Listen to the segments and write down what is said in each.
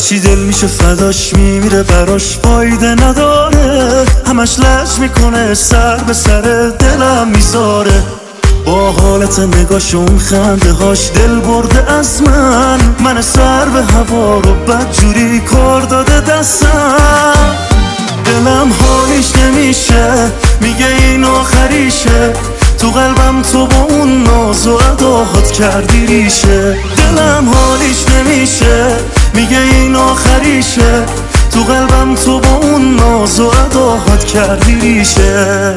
هرچی دل میشه فداش میمیره براش فایده نداره، همش لج میکنه سر به سر دلم میذاره. با حالت نگاش اون خنده هاش دل برده از من سر به هوا رو بدجوری کار داده دستم. دلم حالیش نمیشه، میگه این آخریشه، تو قلبم تو با اون ناز و اداهات کردی ریشه. دلم حالیش نمیشه، میگه این آخریشه، تو قلبم تو با اون ناز و اداهات کردی ریشه.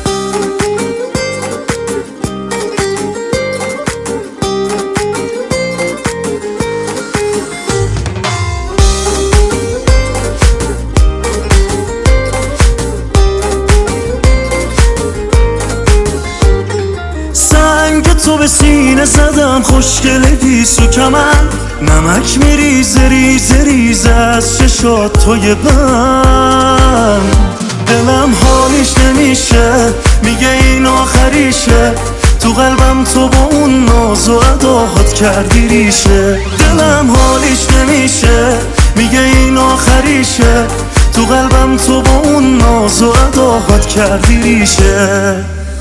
تو به سینه زدم خوشگله دیسو کمن، نمک میریزه ریزه ریزه از چشات توی بند. دلم حالیش نمیشه، میگه این آخریشه، تو قلبم تو با اون ناز و اداهات کردی ریشه. دلم حالیش نمیشه، میگه این آخریشه، تو قلبم تو با اون ناز و اداهات کردی ریشه.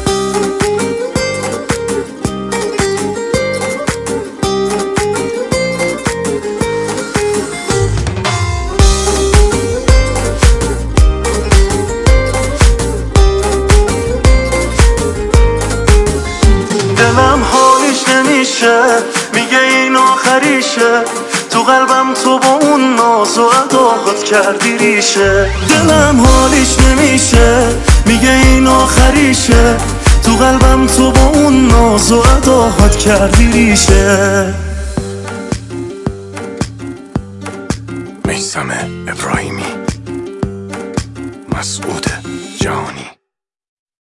دلم حالیش نمیشه، میگه این آخریشه، تو قلبم تو با اون ناز و اداهات کردی ریشه. دلم حالیش نمیشه، میگه این آخریشه، تو قلبم تو با اون ناز و اداهات کردی ریشه. میثم ابراهیمی، مسعود جهانی.